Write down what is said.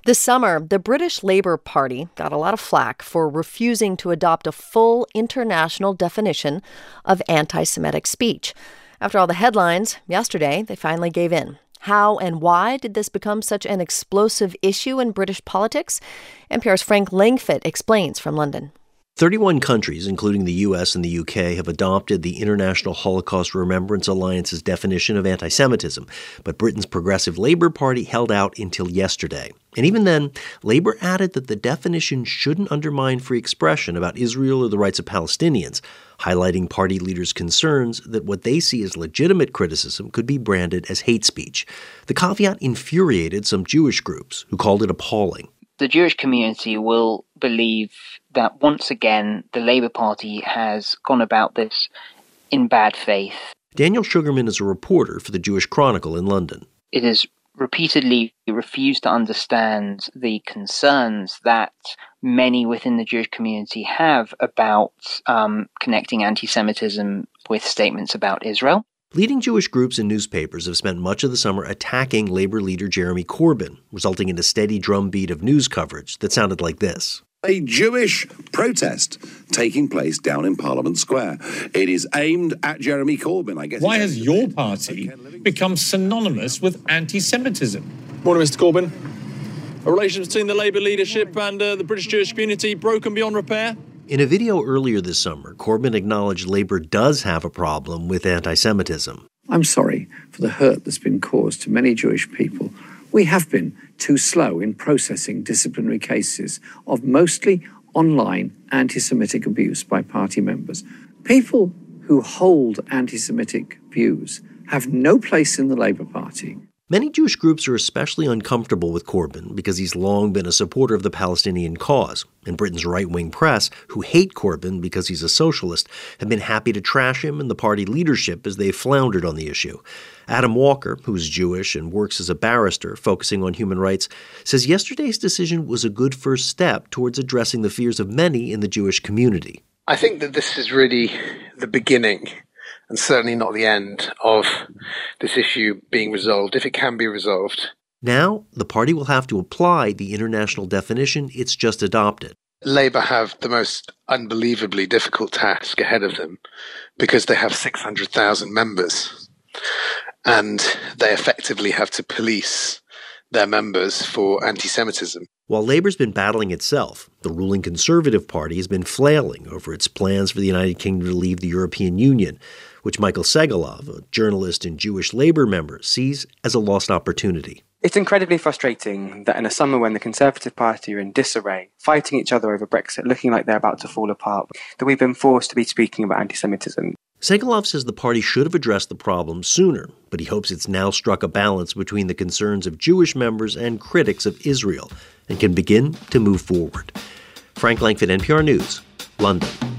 This summer, the British Labour Party got a lot of flack for refusing to adopt a full international definition of anti-Semitic speech. After all the headlines, yesterday they finally gave in. How and why did this become such an explosive issue in British politics? NPR's Frank Langfitt explains from London. 31 countries, including the U.S. and the U.K., have adopted the International Holocaust Remembrance Alliance's definition of anti-Semitism, but Britain's Progressive Labour Party held out until yesterday. And even then, Labour added that the definition shouldn't undermine free expression about Israel or the rights of Palestinians, highlighting party leaders' concerns that what they see as legitimate criticism could be branded as hate speech. The caveat infuriated some Jewish groups, who called it appalling. The Jewish community will believe that once again the Labour Party has gone about this in bad faith. Daniel Sugarman is a reporter for the Jewish Chronicle in London. It has repeatedly refused to understand the concerns that many within the Jewish community have about connecting anti-Semitism with statements about Israel. Leading Jewish groups and newspapers have spent much of the summer attacking Labour leader Jeremy Corbyn, resulting in a steady drumbeat of news coverage that sounded like this. A Jewish protest taking place down in Parliament Square. It is aimed at Jeremy Corbyn, I guess. Why has your party become synonymous with anti-Semitism? Morning, Mr. Corbyn. Are relations between the Labour leadership and the British Jewish community broken beyond repair? In a video earlier this summer, Corbyn acknowledged Labour does have a problem with anti-Semitism. I'm sorry for the hurt that's been caused to many Jewish people. We have been too slow in processing disciplinary cases of mostly online anti-Semitic abuse by party members. People who hold anti-Semitic views have no place in the Labour Party. Many Jewish groups are especially uncomfortable with Corbyn because he's long been a supporter of the Palestinian cause. And Britain's right-wing press, who hate Corbyn because he's a socialist, have been happy to trash him and the party leadership as they've floundered on the issue. Adam Walker, who's Jewish and works as a barrister focusing on human rights, says yesterday's decision was a good first step towards addressing the fears of many in the Jewish community. I think that this is really the beginning, and certainly not the end, of this issue being resolved, if it can be resolved. Now, the party will have to apply the international definition it's just adopted. Labour have the most unbelievably difficult task ahead of them because they have 600,000 members, and they effectively have to police their members for anti-Semitism. While Labour's been battling itself, the ruling Conservative Party has been flailing over its plans for the United Kingdom to leave the European Union, which Michael Segalov, a journalist and Jewish Labour member, sees as a lost opportunity. It's incredibly frustrating that in a summer when the Conservative Party are in disarray, fighting each other over Brexit, looking like they're about to fall apart, that we've been forced to be speaking about anti-Semitism. Segalov says the party should have addressed the problem sooner, but he hopes it's now struck a balance between the concerns of Jewish members and critics of Israel and can begin to move forward. Frank Langfitt, NPR News, London.